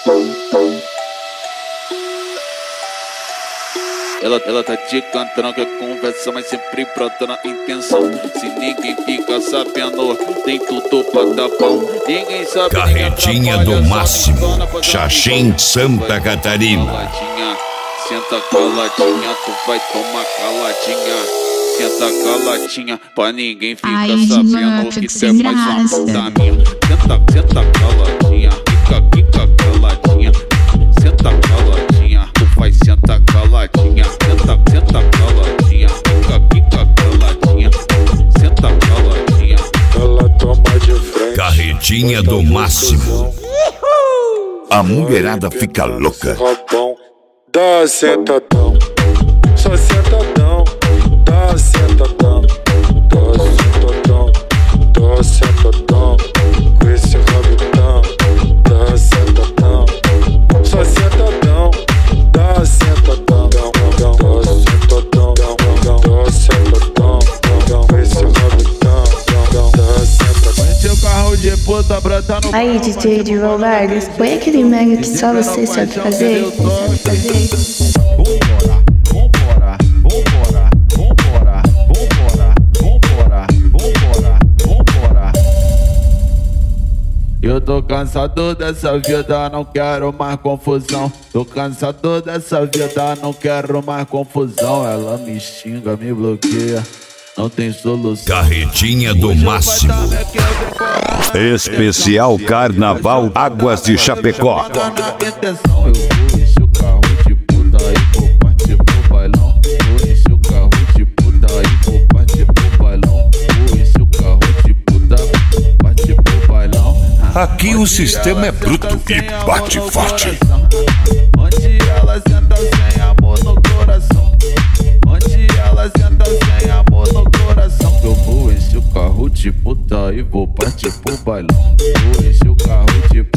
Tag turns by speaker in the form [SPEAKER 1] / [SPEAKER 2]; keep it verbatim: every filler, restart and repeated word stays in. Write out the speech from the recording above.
[SPEAKER 1] Ela, ela tá te cantando, quer conversa, mas sempre brota na intenção. Se ninguém fica sabendo, tem tudo pra dar bom. Ninguém sabe.
[SPEAKER 2] Carretinha do máximo, Xaxim, Santa Catarina.
[SPEAKER 1] Caladinha, senta caladinha, tu vai tomar caladinha. Senta caladinha, pra ninguém ficar
[SPEAKER 3] Ai,
[SPEAKER 1] sabendo
[SPEAKER 3] Dina,
[SPEAKER 1] que
[SPEAKER 3] fico
[SPEAKER 1] tu é
[SPEAKER 3] sem
[SPEAKER 1] mais uma
[SPEAKER 3] graça.
[SPEAKER 1] puta minha. Senta, senta caladinha, fica, fica caladinha. Senta caladinha, tu vai sentar caladinha. Senta, senta caladinha, fica, fica caladinha. Senta caladinha.
[SPEAKER 4] Ela toma de frente.
[SPEAKER 2] Carretinha do máximo. A mulherada fica louca.
[SPEAKER 4] Rabão, dá sentadão, só sentadão, dá sentadão, dá sentadão, dá sentadão, com esse rabitão, dá sentadão, só sentadão, dá sentadão, dá sentadão, dá sentadão, com esse rabitão, dá sentadão.
[SPEAKER 1] Seu carro de puta brota no.
[SPEAKER 5] Aí, D J de Valvargas, põe aquele mega que só você sabe fazer. Sabe fazer.
[SPEAKER 1] Vambora, vambora, vambora, vambora, vambora, vambora, vambora. Eu tô cansado dessa vida, não quero mais confusão. Tô cansado dessa vida, não quero mais confusão. Ela me xinga, me bloqueia, não tem solução.
[SPEAKER 2] Carretinha do máximo. Especial Carnaval Águas de Chapecó.
[SPEAKER 1] Tá na intenção, eu vou encher o carro de puta e vou partir pro bailão. Vou encher o carro de puta e vou partir pro bailão. Vou encher o carro de puta, partir pro bailão.
[SPEAKER 2] Aqui o sistema é bruto e bate forte.
[SPEAKER 1] Onde ela senta sem amor no coração. Onde ela senta sem amor no coração. Eu vou encher o carro de puta e vou partir pro bailão. Vou encher o carro de